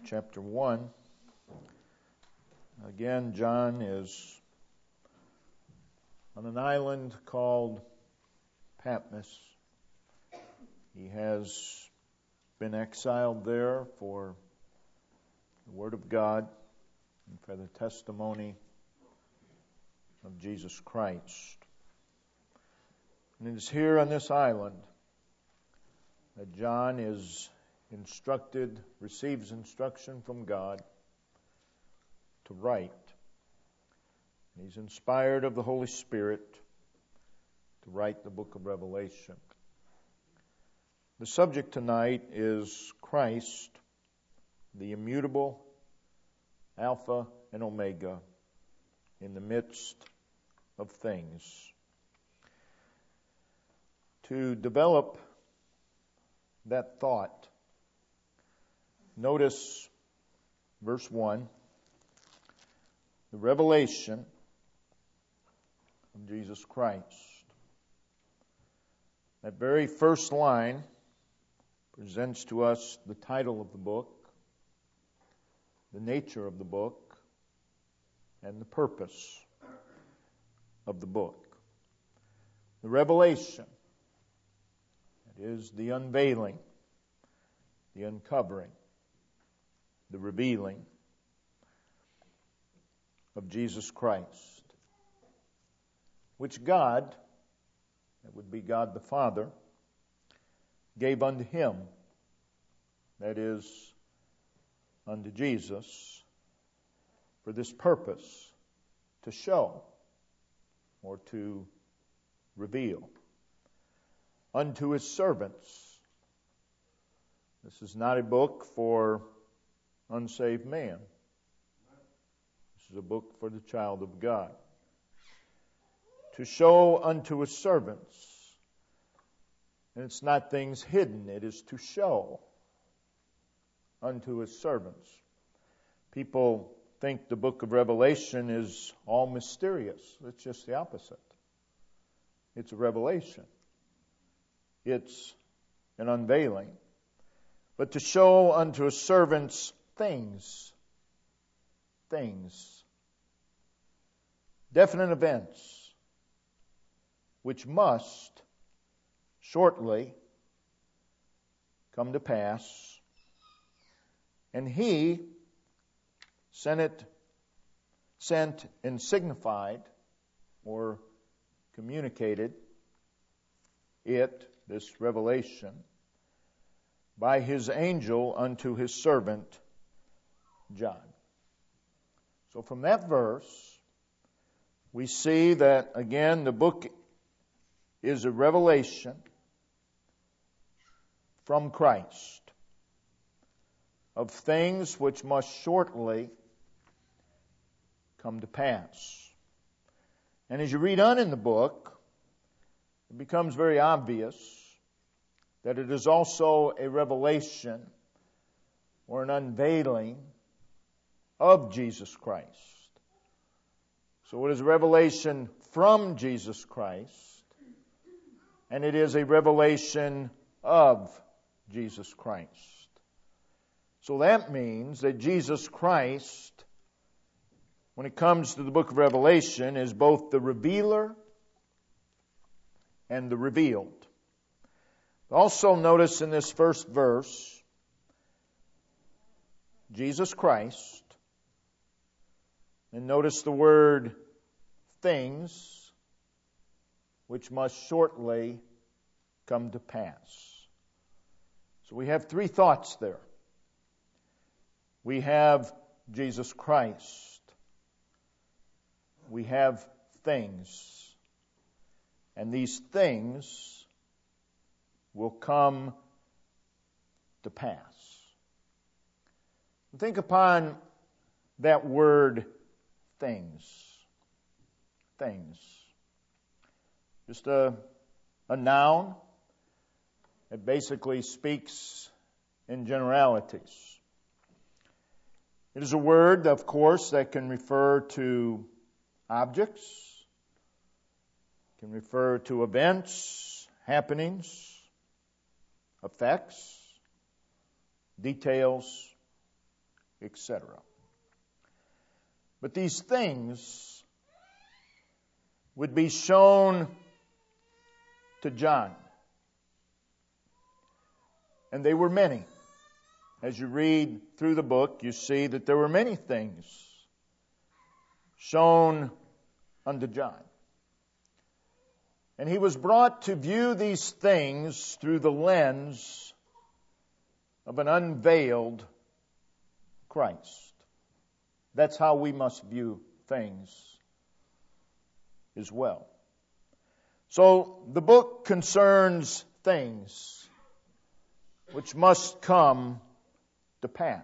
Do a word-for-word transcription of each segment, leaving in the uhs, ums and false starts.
chapter one. Again, John is on an island called Patmos. He has been exiled there for the Word of God and for the testimony of Jesus Christ. And it is here on this island that John is instructed, receives instruction from God to write. He's inspired of the Holy Spirit to write the book of Revelation. The subject tonight is Christ, the immutable Alpha and Omega in the midst of things. To develop that thought, notice verse one, the revelation of Jesus Christ. That very first line presents to us the title of the book, the nature of the book, and the purpose of the book. The revelation, that is the unveiling, the uncovering, the revealing of Jesus Christ, which God, that would be God the Father, gave unto him, that is, unto Jesus, for this purpose, to show or to reveal unto his servants. This is not a book for unsaved man. This is a book for the child of God. To show unto his servants. And it's not things hidden. It is to show unto his servants. People think the book of Revelation is all mysterious. It's just the opposite. It's a revelation. It's an unveiling. But to show unto his servants things. Things. Definite events which must shortly come to pass. And he sent it, sent and signified or communicated it, this revelation, by his angel unto his servant John. So from that verse, we see that, again, the book is a revelation from Christ of things which must shortly come to pass. And as you read on in the book, it becomes very obvious that it is also a revelation or an unveiling of Jesus Christ. So it is a revelation from Jesus Christ, and it is a revelation of Jesus Christ. So that means that Jesus Christ, when it comes to the book of Revelation, is both the revealer and the revealed. Also notice in this first verse, Jesus Christ, and notice the word things which must shortly come to pass. So we have three thoughts there. We have Jesus Christ. We have things. And these things will come to pass. Think upon that word things. Things. Just a, a noun. It basically speaks in generalities. It is a word, of course, that can refer to objects, can refer to events, happenings, effects, details, et cetera. But these things would be shown to John. And they were many. As you read through the book, you see that there were many things shown unto John. And he was brought to view these things through the lens of an unveiled Christ. That's how we must view things as well. So the book concerns things which must come to pass.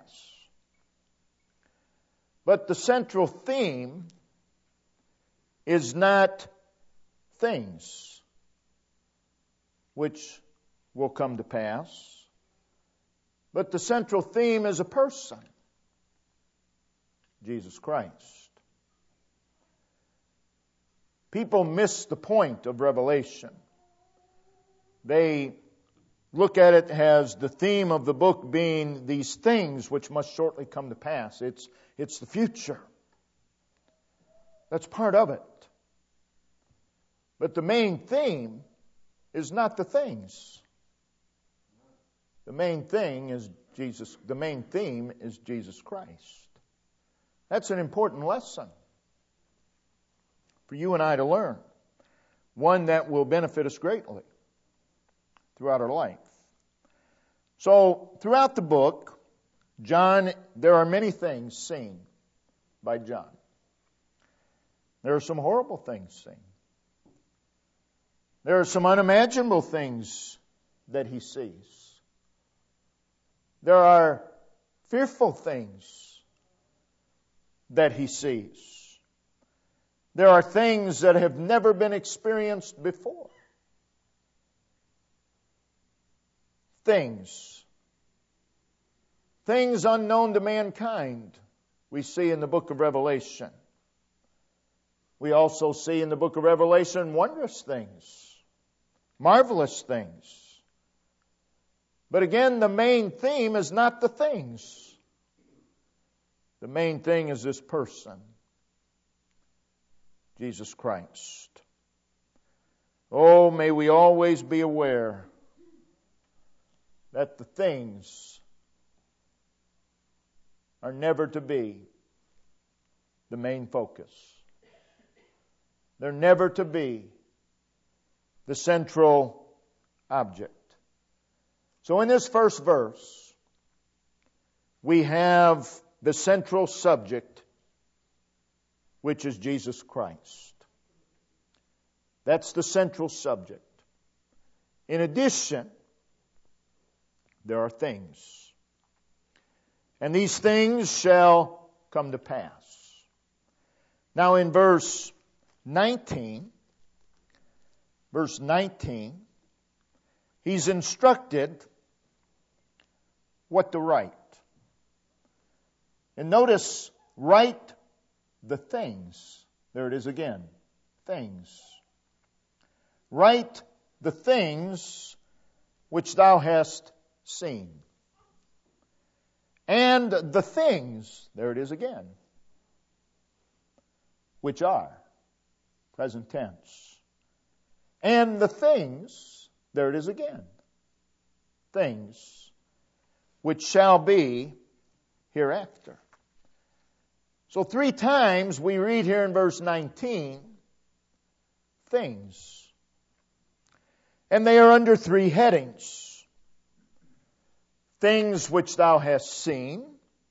But the central theme is not things which will come to pass, but the central theme is a person, Jesus Christ. People miss the point of Revelation. They look at it as the theme of the book being these things which must shortly come to pass. It's, it's the future. That's part of it. But the main theme is not the things. The main thing is Jesus. The main theme is Jesus Christ. That's an important lesson for you and I to learn. One that will benefit us greatly throughout our life. So, throughout the book, John, there are many things seen by John. There are some horrible things seen. There are some unimaginable things that he sees. There are fearful things that he sees. There are things that have never been experienced before. Things. Things unknown to mankind we see in the book of Revelation. We also see in the book of Revelation wondrous things, marvelous things. But again, the main theme is not the things. The main thing is this person, Jesus Christ. Oh, may we always be aware that the things are never to be the main focus. They're never to be the central object. So in this first verse, we have the central subject, which is Jesus Christ. That's the central subject. In addition, there are things. And these things shall come to pass. Now in verse nineteen, verse nineteen, he's instructed what to write. And notice, write the things. There it is again. Things. Write the things which thou hast seen. And the things, there it is again, which are, present tense. And the things, there it is again, things which shall be hereafter. So three times we read here in verse nineteen, things. And they are under three headings. Things which thou hast seen,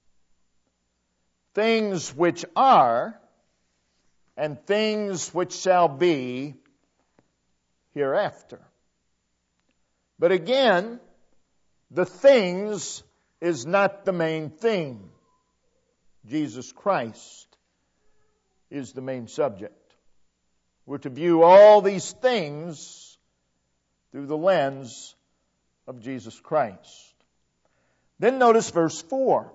things which are, and things which shall be hereafter. But again, the things is not the main theme. Jesus Christ is the main subject. We're to view all these things through the lens of Jesus Christ. Then notice verse four.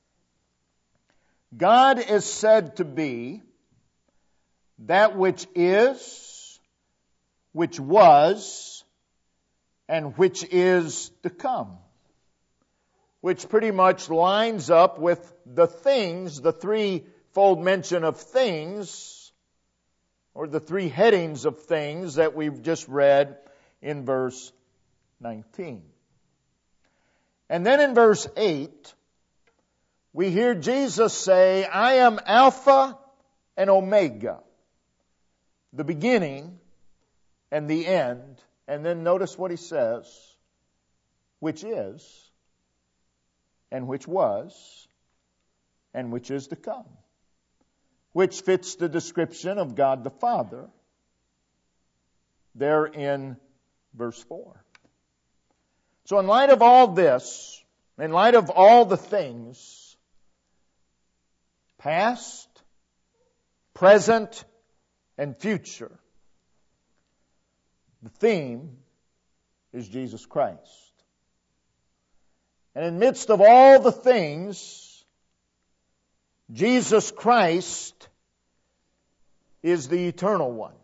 God is said to be that which is, which was, and which is to come. which pretty much lines up with the things, the threefold mention of things, or the three headings of things that we've just read in verse nineteen. And then in verse eight, we hear Jesus say, I am Alpha and Omega, the beginning and the end. And then notice what he says, which is, and which was, and which is to come, which fits the description of God the Father there in verse four. So in light of all this, in light of all the things, past, present, and future, the theme is Jesus Christ. And in the midst of all the things, Jesus Christ is the eternal one.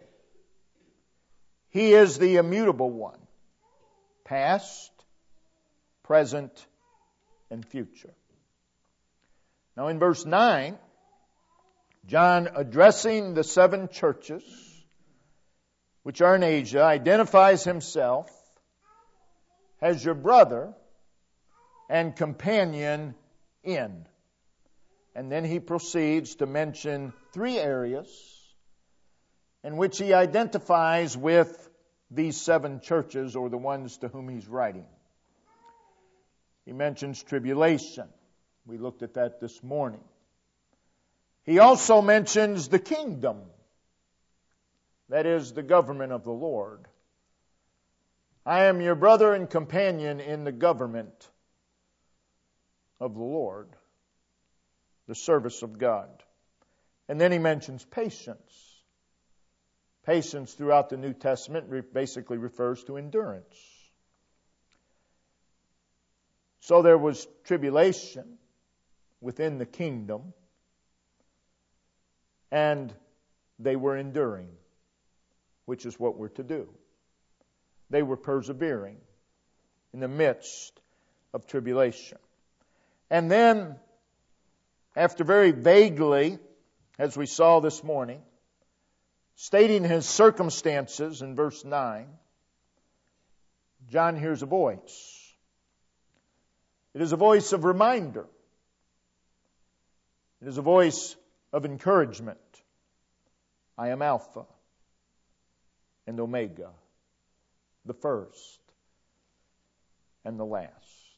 He is the immutable one. Past, present, and future. Now in verse nine, John, addressing the seven churches which are in Asia, identifies himself as your brother and companion in. And then he proceeds to mention three areas in which he identifies with these seven churches, or the ones to whom he's writing. He mentions tribulation. We looked at that this morning. He also mentions the kingdom, that is, the government of the Lord. I am your brother and companion in the government of the Lord, the service of God. And then he mentions patience. Patience throughout the New Testament basically refers to endurance. So there was tribulation within the kingdom, and they were enduring, which is what we're to do. They were persevering in the midst of tribulation. And then, after very vaguely, as we saw this morning, stating his circumstances in verse nine, John hears a voice. It is a voice of reminder. It is a voice of encouragement. I am Alpha and Omega, the first and the last.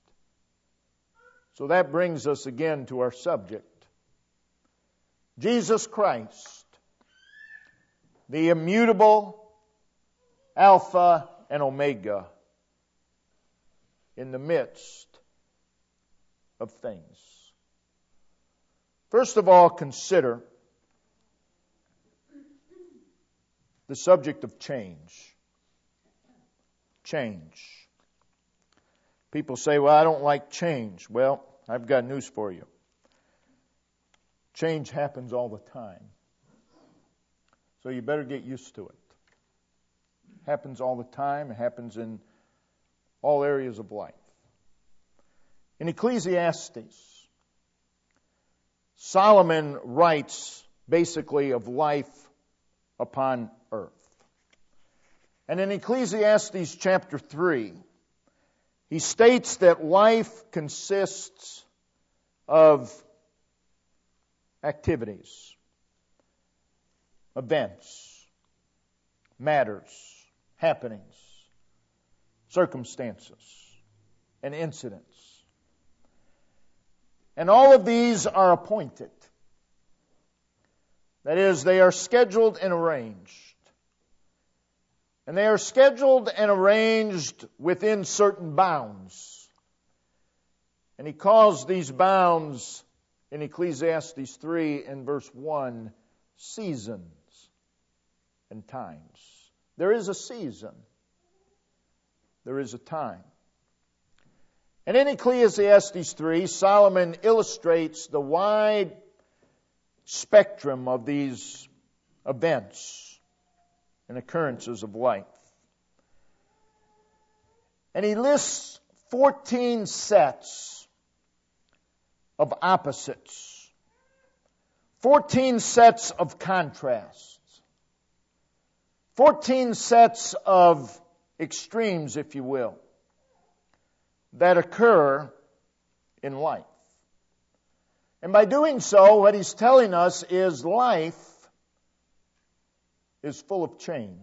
So that brings us again to our subject. Jesus Christ, the immutable Alpha and Omega in the midst of things. First of all, consider the subject of change. Change. People say, well, I don't like change. Well, I've got news for you. Change happens all the time. So you better get used to it. It happens all the time. It happens in all areas of life. In Ecclesiastes, Solomon writes basically of life upon earth. And in Ecclesiastes chapter three, he states that life consists of activities, events, matters, happenings, circumstances, and incidents. And all of these are appointed. That is, they are scheduled and arranged. And they are scheduled and arranged within certain bounds. And he calls these bounds in Ecclesiastes three and verse one seasons and times. There is a season. There is a time. And in Ecclesiastes three, Solomon illustrates the wide spectrum of these events and occurrences of life. And he lists fourteen sets of opposites. Fourteen sets of contrasts. Fourteen sets of extremes, if you will, that occur in life. And by doing so, what he's telling us is life is full of change.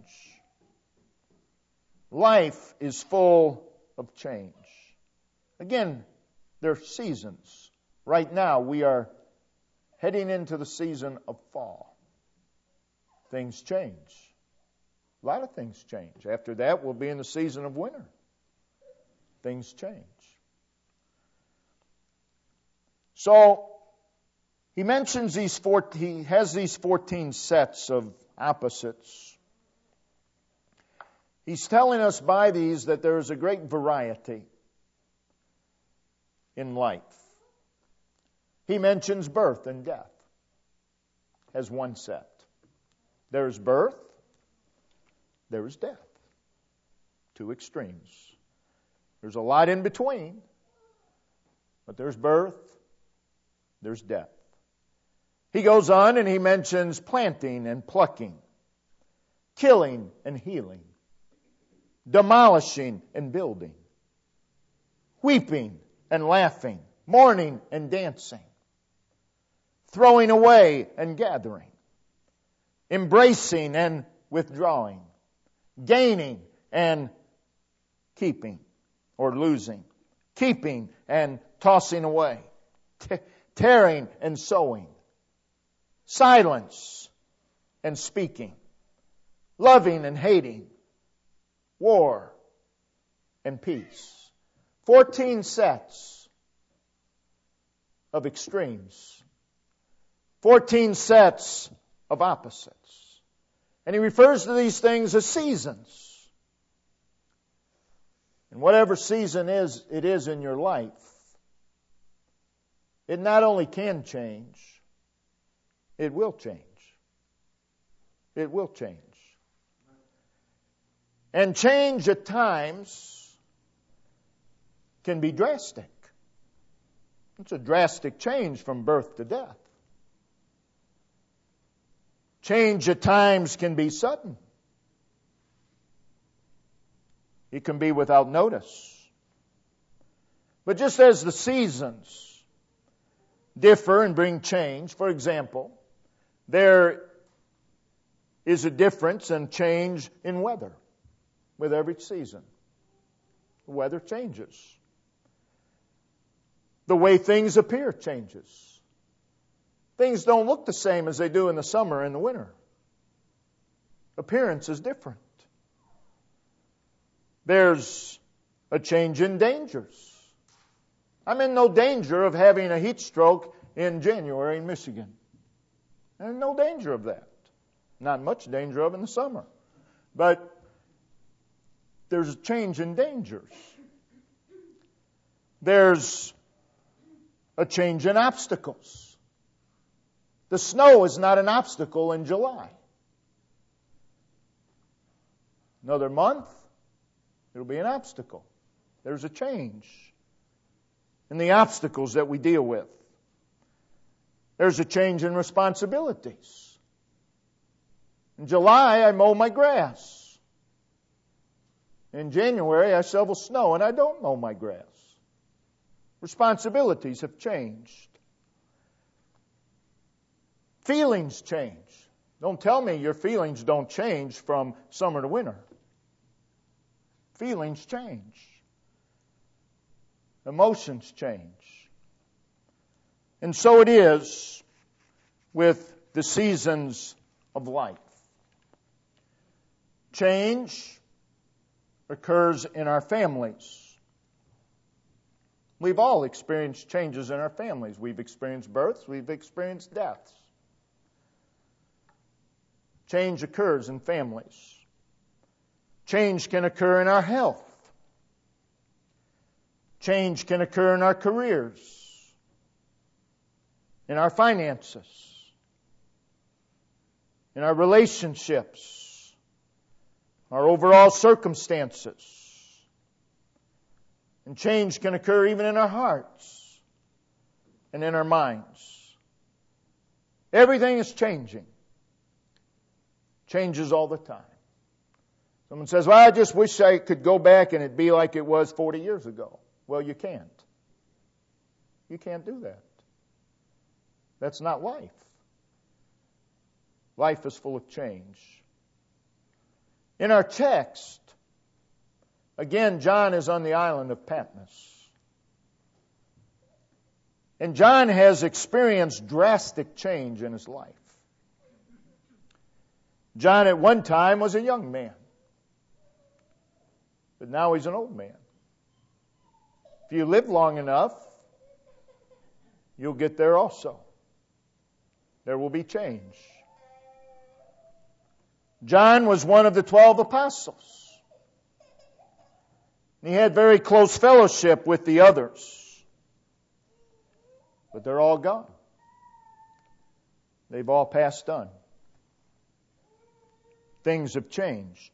Life is full of change. Again, there are seasons. Right now, we are heading into the season of fall. Things change. A lot of things change. After that, we'll be in the season of winter. Things change. So, he mentions these four, he has these fourteen sets of opposites. He's telling us by these that there is a great variety in life. He mentions birth and death as one set. There is birth, there is death. Two extremes. There's a lot in between, but there's birth, there's death. He goes on and he mentions planting and plucking, killing and healing, demolishing and building, weeping and laughing, mourning and dancing, throwing away and gathering, embracing and withdrawing, gaining and keeping or losing, keeping and tossing away, t- tearing and sowing, silence and speaking, loving and hating, war and peace. Fourteen sets of extremes. Fourteen sets of opposites. And he refers to these things as seasons. And whatever season is it is in your life, it not only can change, it will change. It will change. And change at times can be drastic. It's a drastic change from birth to death. Change at times can be sudden. It can be without notice. But just as the seasons differ and bring change, for example, there is a difference and change in weather with every season. The weather changes. The way things appear changes. Things don't look the same as they do in the summer and the winter. Appearance is different. There's a change in dangers. I'm in no danger of having a heat stroke in January in Michigan. There's no danger of that. Not much danger of in the summer. But there's a change in dangers. There's a change in obstacles. The snow is not an obstacle in July. Another month, it'll be an obstacle. There's a change in the obstacles that we deal with. There's a change in responsibilities. In July, I mow my grass. In January, I shovel snow and I don't mow my grass. Responsibilities have changed. Feelings change. Don't tell me your feelings don't change from summer to winter. Feelings change. Emotions change. And so it is with the seasons of life. Change occurs in our families. We've all experienced changes in our families. We've experienced births. We've experienced deaths. Change occurs in families. Change can occur in our health. Change can occur in our careers, in our finances, in our relationships, our overall circumstances. And change can occur even in our hearts. and in our minds. Everything is changing. Changes all the time. Someone says, well, I just wish I could go back and it'd be like it was forty years ago. Well, you can't. You can't do that. That's not life. Life is full of change. In our text, again, John is on the island of Patmos. And John has experienced drastic change in his life. John at one time was a young man. But now he's an old man. If you live long enough, you'll get there also. There will be change. John was one of the twelve apostles. He had very close fellowship with the others. But they're all gone. They've all passed on. Things have changed.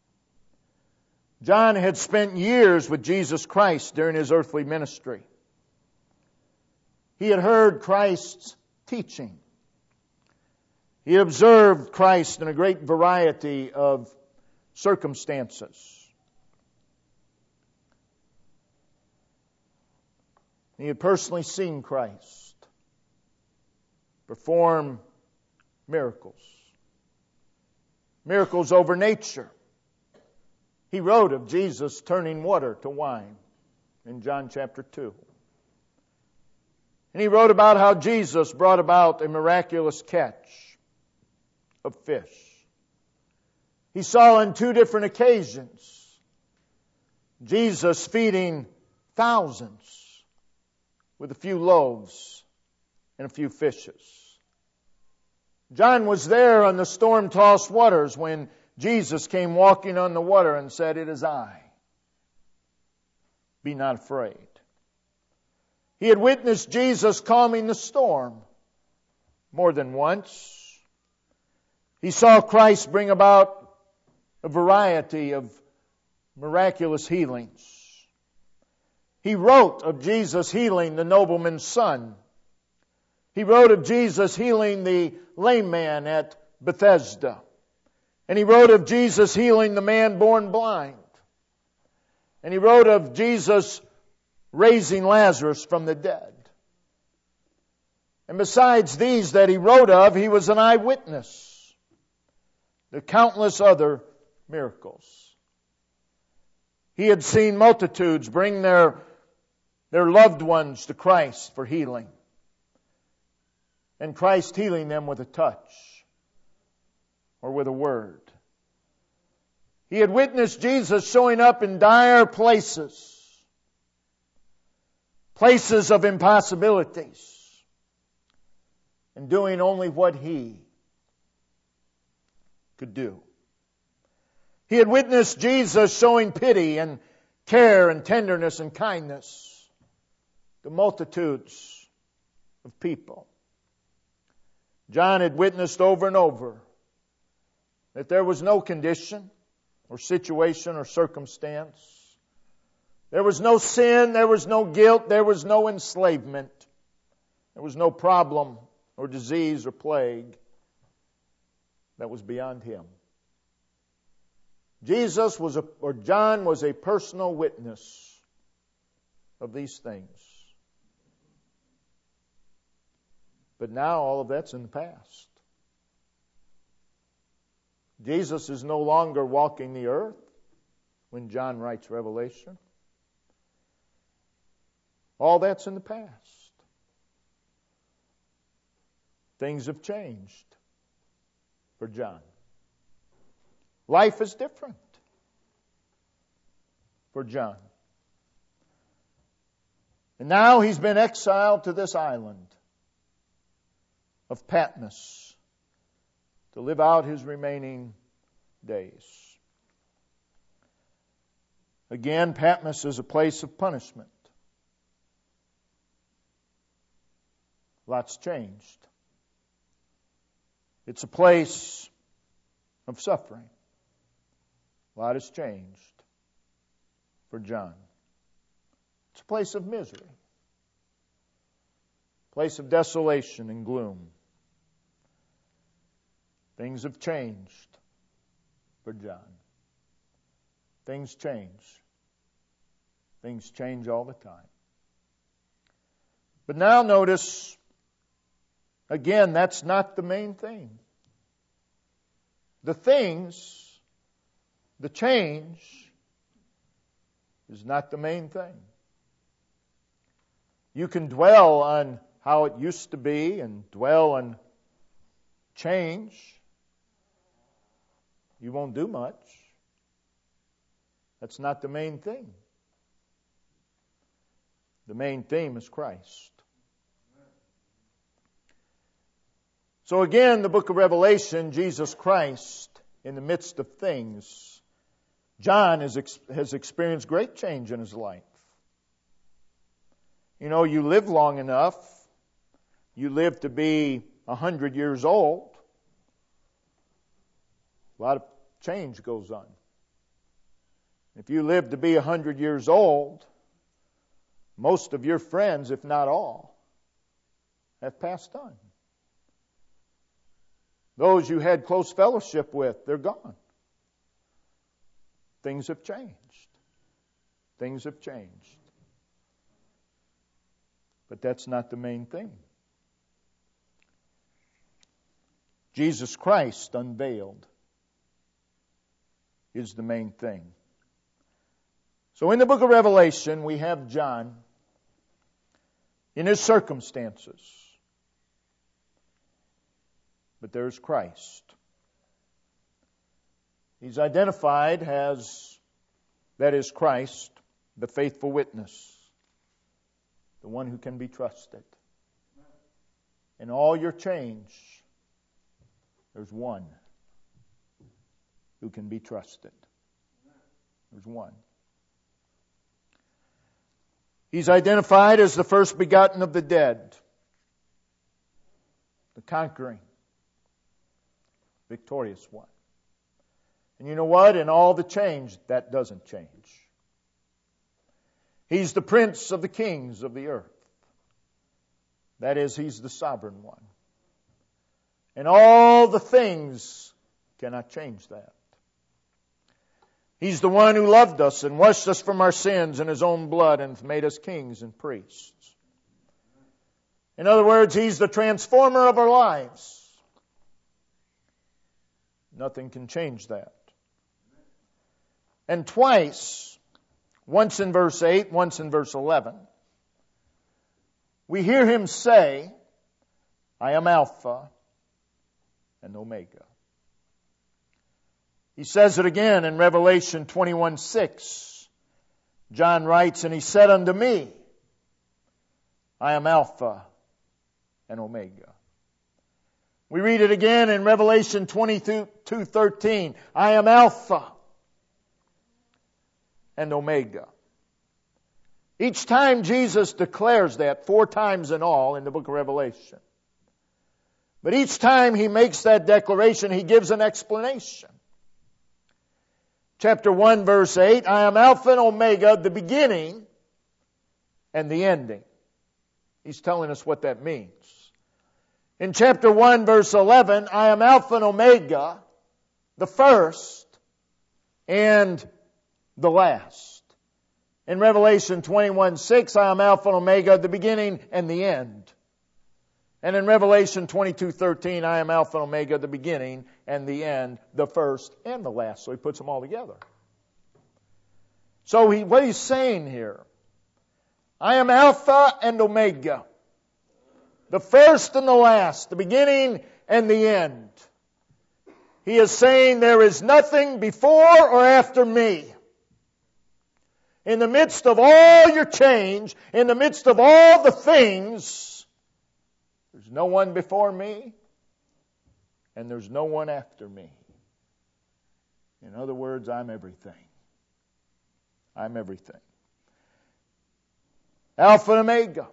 John had spent years with Jesus Christ during his earthly ministry. He had heard Christ's teaching. He observed Christ in a great variety of circumstances. He had personally seen Christ perform miracles. Miracles over nature. He wrote of Jesus turning water to wine in John chapter two. And he wrote about how Jesus brought about a miraculous catch of fish. He saw on two different occasions Jesus feeding thousands with a few loaves and a few fishes. John was there on the storm-tossed waters when Jesus came walking on the water and said, "It is I. Be not afraid." He had witnessed Jesus calming the storm more than once. He saw Christ bring about a variety of miraculous healings. He wrote of Jesus healing the nobleman's son. He wrote of Jesus healing the lame man at Bethesda. And he wrote of Jesus healing the man born blind. And he wrote of Jesus raising Lazarus from the dead. And besides these that he wrote of, he was an eyewitness to countless other miracles. He had seen multitudes bring their, their loved ones to Christ for healing. And Christ healing them with a touch or with a word. He had witnessed Jesus showing up in dire places. Places of impossibilities. And doing only what He could do. He had witnessed Jesus showing pity and care and tenderness and kindness to multitudes of people. John had witnessed over and over that there was no condition or situation or circumstance. There was no sin, there was no guilt, there was no enslavement. There was no problem or disease or plague that was beyond him. Jesus was a, or John was a personal witness of these things. But now all of that's in the past. Jesus is no longer walking the earth when John writes Revelation. All that's in the past. Things have changed for John. Life is different for John. And now he's been exiled to this island of Patmos to live out his remaining days. Again, Patmos is a place of punishment. Lots changed. It's a place of suffering. A lot has changed for John. It's a place of misery. place of desolation and gloom. Things have changed for John. Things change. Things change all the time. But now notice, again, that's not the main thing. The things, the change, is not the main thing. You can dwell on how it used to be and dwell on change. You won't do much. That's not the main thing. The main theme is Christ. So again, the book of Revelation, Jesus Christ in the midst of things. John has, has experienced great change in his life. You know, you live long enough, you live to be a hundred years old, a lot of change goes on. If you live to be a hundred years old, most of your friends, if not all, have passed on. Those you had close fellowship with, they're gone. Things have changed. Things have changed. But that's not the main thing. Jesus Christ unveiled is the main thing. So in the book of Revelation, we have John in his circumstances. But there's Christ. He's identified as, that is Christ, the faithful witness, the one who can be trusted. In all your change, there's one who can be trusted. There's one. He's identified as the first begotten of the dead, the conquering, victorious one. And you know what? In all the change, that doesn't change. He's the prince of the kings of the earth. That is, he's the sovereign one. And all the things cannot change that. He's the one who loved us and washed us from our sins in his own blood and made us kings and priests. In other words, he's the transformer of our lives. Nothing can change that. And twice, once in verse eight, once in verse eleven, we hear him say, I am Alpha and Omega. He says it again in Revelation twenty-one six. John writes, and he said unto me, I am Alpha and Omega. We read it again in Revelation twenty-two thirteen. I am Alpha and Omega. Each time Jesus declares that, four times in all in the book of Revelation. But each time he makes that declaration, he gives an explanation. Chapter one, verse eight, I am Alpha and Omega, the beginning and the ending. He's telling us what that means. In chapter one, verse eleven, I am Alpha and Omega, the first and the last. In Revelation twenty-one six, I am Alpha and Omega, the beginning and the end. And in Revelation twenty-two thirteen, I am Alpha and Omega, the beginning and the end, the first and the last. So he puts them all together. So he, what he's saying here, I am Alpha and Omega, the first and the last, the beginning and the end. He is saying there is nothing before or after me. In the midst of all your change, in the midst of all the things, there's no one before me, and there's no one after me. In other words, I'm everything. I'm everything. Alpha and Omega.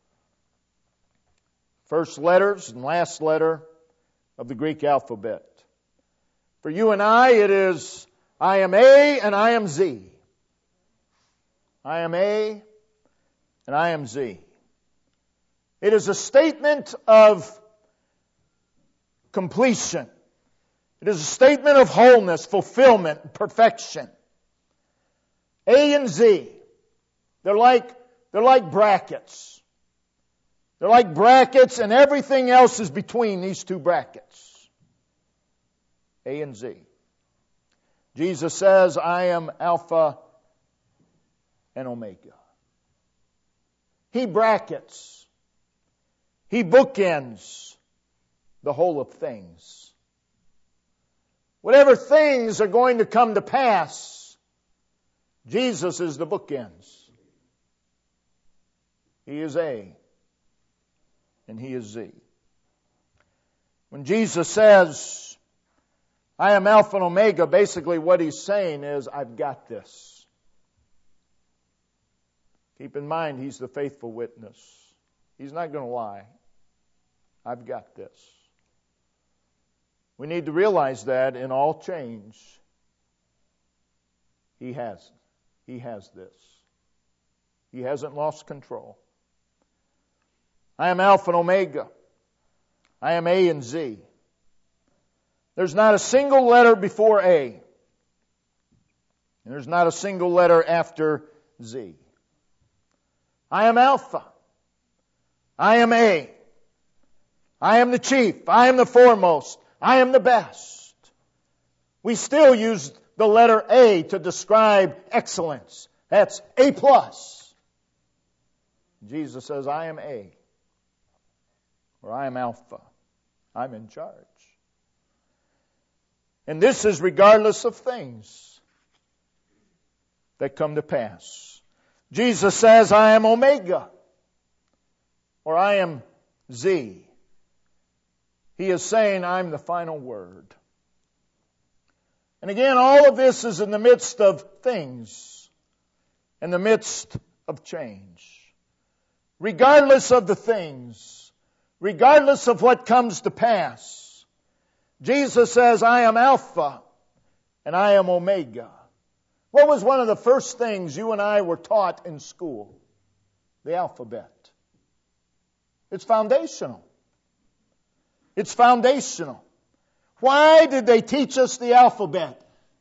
First letters and last letter of the Greek alphabet. For you and I, it is, I am A and I am Z. I am A and I am Z. It is a statement of completion. It is a statement of wholeness, fulfillment, perfection. A and Z, they're like, they're like brackets. They're like brackets, and everything else is between these two brackets. A and Z. Jesus says, I am Alpha and Omega. He brackets. He bookends the whole of things. Whatever things are going to come to pass, Jesus is the bookends. He is A, and He is Z. When Jesus says, I am Alpha and Omega, basically what He's saying is, I've got this. Keep in mind, He's the faithful witness. He's not going to lie. I've got this. We need to realize that in all change, He has. He has this. He hasn't lost control. I am Alpha and Omega. I am A and Z. There's not a single letter before A. And there's not a single letter after Z. I am Alpha. I am A. I am the chief. I am the foremost. I am the best. We still use the letter A to describe excellence. That's A plus. Jesus says, I am A. Or I am Alpha. I'm in charge. And this is regardless of things that come to pass. Jesus says, I am Omega. Or I am Z. He is saying, I'm the final word. And again, all of this is in the midst of things. In the midst of change. Regardless of the things. Regardless of what comes to pass. Jesus says, I am Alpha and I am Omega. What was one of the first things you and I were taught in school? The alphabet. It's foundational. It's foundational. Why did they teach us the alphabet?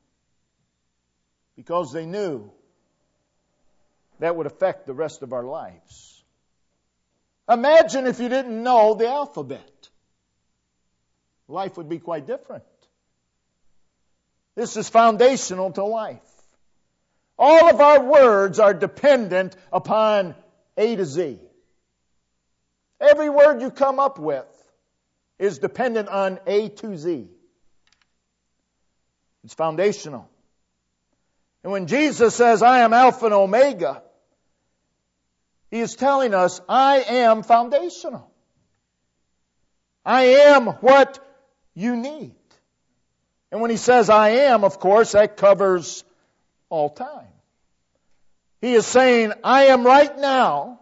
Because they knew that would affect the rest of our lives. Imagine if you didn't know the alphabet. Life would be quite different. This is foundational to life. All of our words are dependent upon A to Z. Every word you come up with is dependent on A to Z. It's foundational. And when Jesus says, I am Alpha and Omega, He is telling us, I am foundational. I am what you need. And when He says, I am, of course, that covers all time. He is saying, I am right now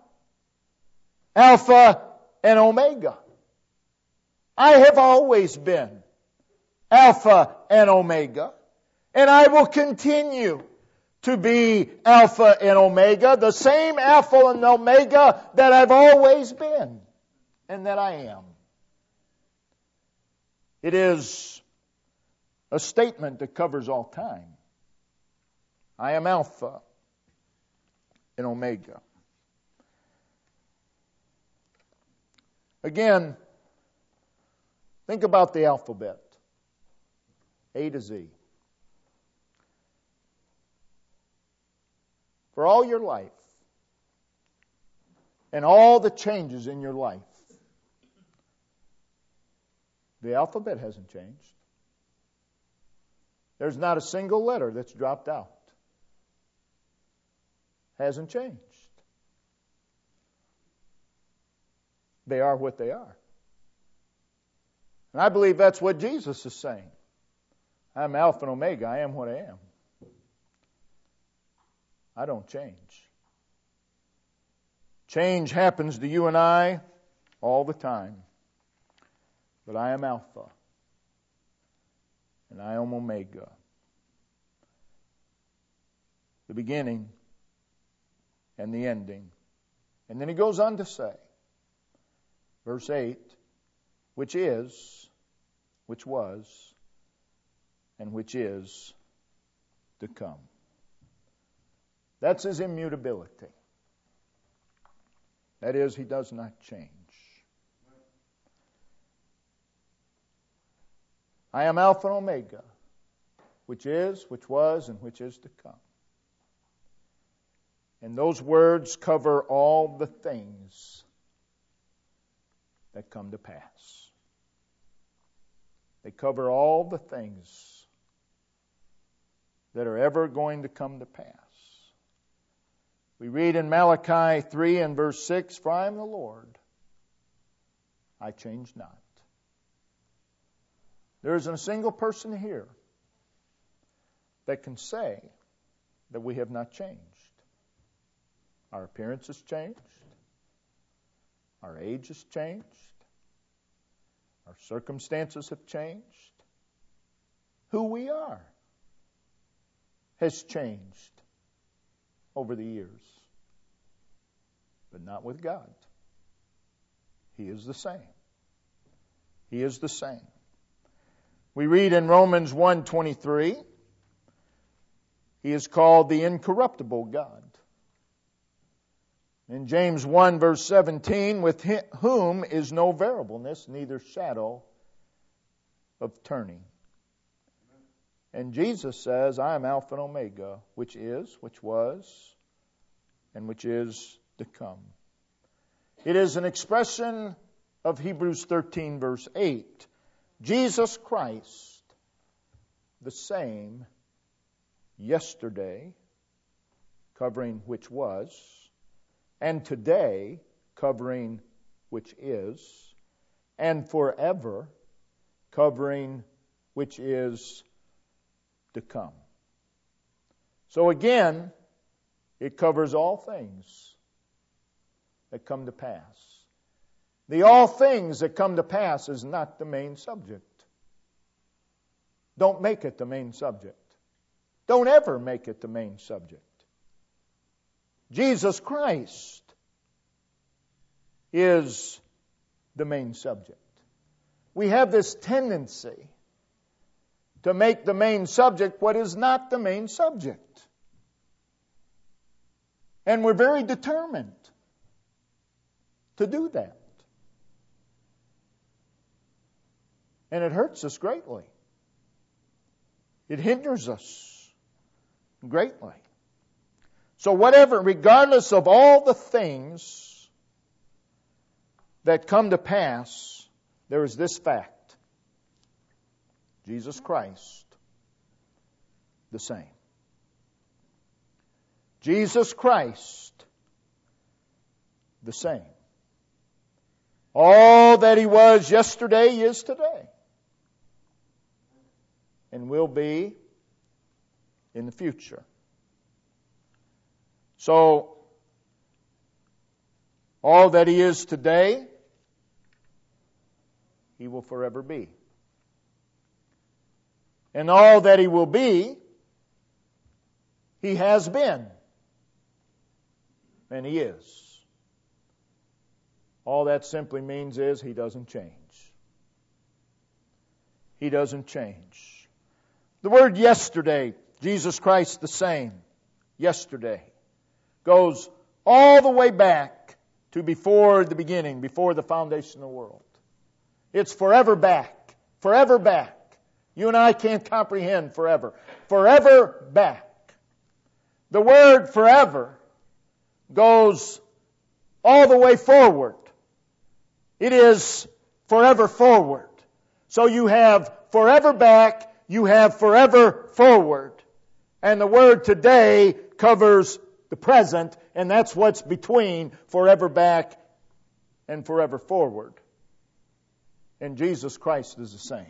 Alpha and Omega. I have always been Alpha and Omega, and I will continue to be Alpha and Omega, the same Alpha and Omega that I've always been and that I am. It is a statement that covers all time. I am Alpha and Omega. Again, think about the alphabet. A to Z. For all your life, and all the changes in your life, the alphabet hasn't changed. There's not a single letter that's dropped out. Hasn't changed. They are what they are. And I believe that's what Jesus is saying. I'm Alpha and Omega. I am what I am. I don't change. Change happens to you and I all the time. But I am Alpha. And I am Omega. The beginning and the ending. And then He goes on to say, Verse eight, which is, which was, and which is to come. That's His immutability. That is, He does not change. I am Alpha and Omega, which is, which was, and which is to come. And those words cover all the things that come to pass. They cover all the things that are ever going to come to pass. We read in Malachi three and verse six, "For I am the Lord, I change not." There isn't a single person here that can say that we have not changed. Our appearance has changed. Our age has changed. Our circumstances have changed. Who we are has changed over the years. But not with God. He is the same. He is the same. We read in Romans one twenty-three, He is called the incorruptible God. In James one verse seventeen, with whom is no variableness, neither shadow of turning. And Jesus says, I am Alpha and Omega, which is, which was, and which is to come. It is an expression of Hebrews thirteen verse eight. Jesus Christ, the same yesterday, covering which was, and today, covering which is, and forever, covering which is to come. So again, it covers all things that come to pass. The all things that come to pass is not the main subject. Don't make it the main subject. Don't ever make it the main subject. Jesus Christ is the main subject. We have this tendency to make the main subject what is not the main subject. And we're very determined to do that. And it hurts us greatly. It hinders us greatly. So whatever, regardless of all the things that come to pass, there is this fact. Jesus Christ, the same. Jesus Christ, the same. All that He was yesterday is today. And will be in the future. So, all that He is today, He will forever be. And all that He will be, He has been. And He is. All that simply means is He doesn't change. He doesn't change. The word yesterday, Jesus Christ the same, yesterday, goes all the way back to before the beginning, before the foundation of the world. It's forever back, forever back. You and I can't comprehend forever. Forever back. The word forever goes all the way forward. It is forever forward. So you have forever back, you have forever forward. And the word today covers the present, and that's what's between forever back and forever forward. And Jesus Christ is the same.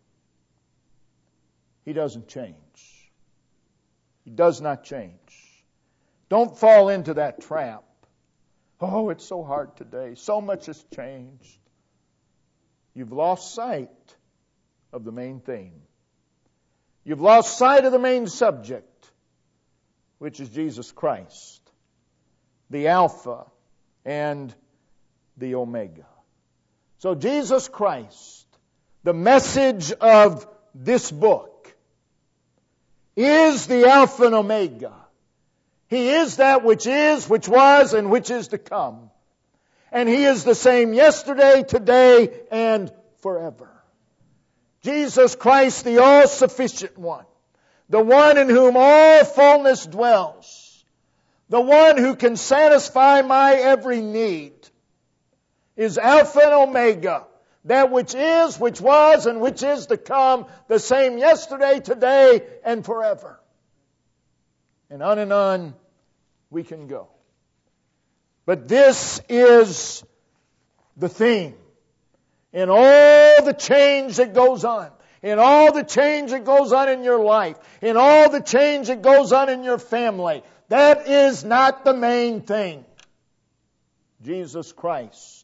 He doesn't change. He does not change. Don't fall into that trap. Oh, it's so hard today. So much has changed. You've lost sight of the main theme. You've lost sight of the main subject, which is Jesus Christ, the Alpha and the Omega. So Jesus Christ, the message of this book, is the Alpha and Omega. He is that which is, which was, and which is to come. And He is the same yesterday, today, and forever. Jesus Christ, the all-sufficient one, the one in whom all fullness dwells, the one who can satisfy my every need, is Alpha and Omega, that which is, which was, and which is to come, the same yesterday, today, and forever. And on and on we can go. But this is the theme. In all the change that goes on, in all the change that goes on in your life, in all the change that goes on in your family, that is not the main thing. Jesus Christ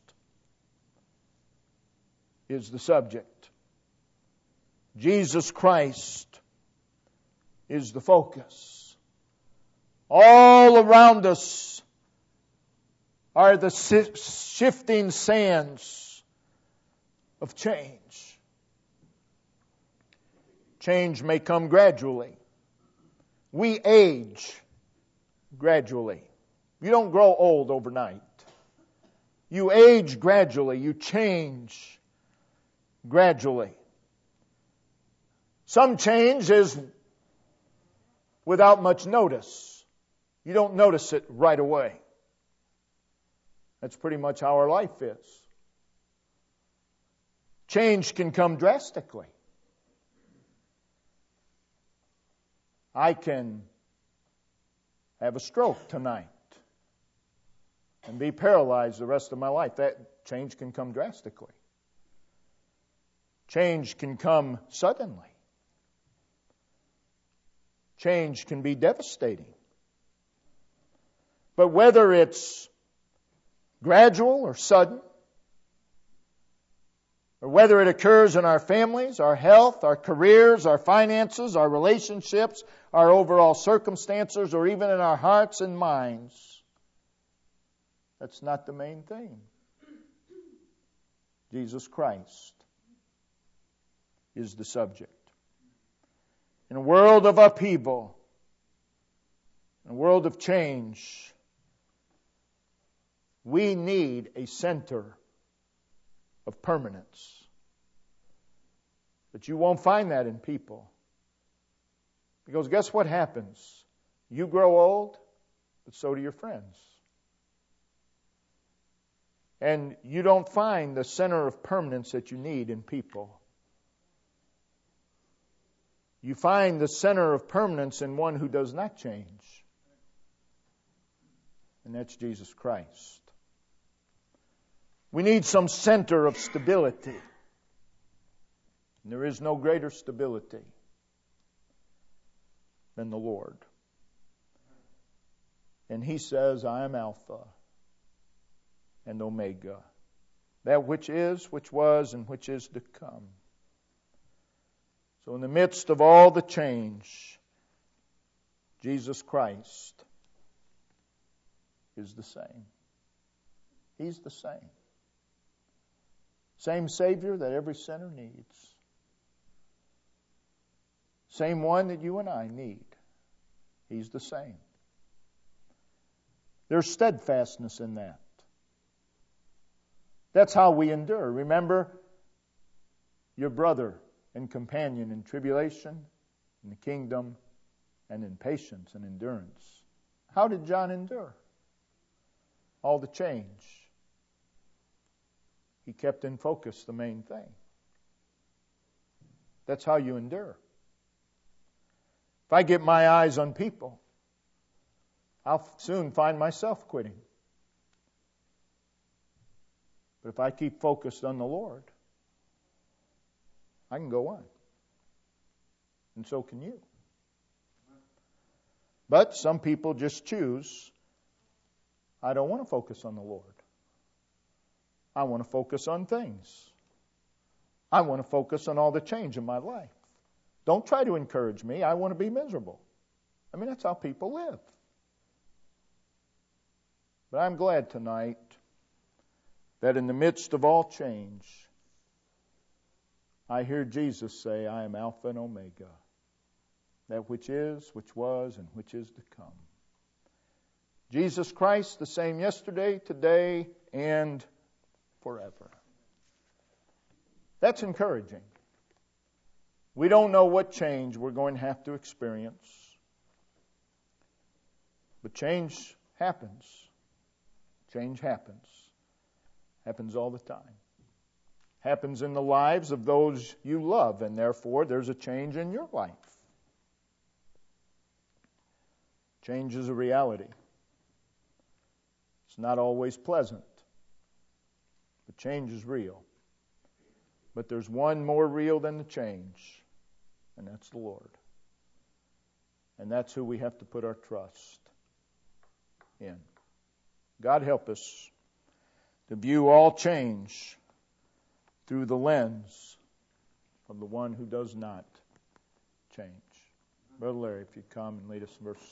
is the subject. Jesus Christ is the focus. All around us are the shifting sands of change. Change may come gradually. We age gradually. You don't grow old overnight. You age gradually. You change gradually. Some change is without much notice. You don't notice it right away. That's pretty much how our life is. Change can come drastically. I can have a stroke tonight and be paralyzed the rest of my life. That change can come drastically. Change can come suddenly. Change can be devastating. But whether it's gradual or sudden, or whether it occurs in our families, our health, our careers, our finances, our relationships, our overall circumstances, or even in our hearts and minds, that's not the main thing. Jesus Christ is the subject. In a world of upheaval, in a world of change, we need a center of permanence. But you won't find that in people. Because guess what happens? You grow old, but so do your friends. And you don't find the center of permanence that you need in people. You find the center of permanence in one who does not change. And that's Jesus Christ. We need some center of stability. And there is no greater stability than the Lord. And He says, I am Alpha and Omega, that which is, which was, and which is to come. So in the midst of all the change, Jesus Christ is the same. He's the same. Same Savior that every sinner needs. Same one that you and I need. He's the same. There's steadfastness in that. That's how we endure. Remember your brother and companion in tribulation, in the kingdom, and in patience and endurance. How did John endure all the change? He kept in focus the main thing. That's how you endure. If I get my eyes on people, I'll soon find myself quitting. But if I keep focused on the Lord, I can go on. And so can you. But some people just choose, I don't want to focus on the Lord. I want to focus on things. I want to focus on all the change in my life. Don't try to encourage me. I want to be miserable. I mean, that's how people live. But I'm glad tonight that in the midst of all change, I hear Jesus say, I am Alpha and Omega, that which is, which was, and which is to come. Jesus Christ, the same yesterday, today, and forever. That's encouraging. We don't know what change we're going to have to experience. But change happens. Change happens. Happens all the time. Happens in the lives of those you love, and therefore there's a change in your life. Change is a reality. It's not always pleasant, but change is real. But there's one more real than the change, and that's the Lord. And that's who we have to put our trust in. God help us to view all change through the lens of the one who does not change. Brother Larry, if you come and lead us in verse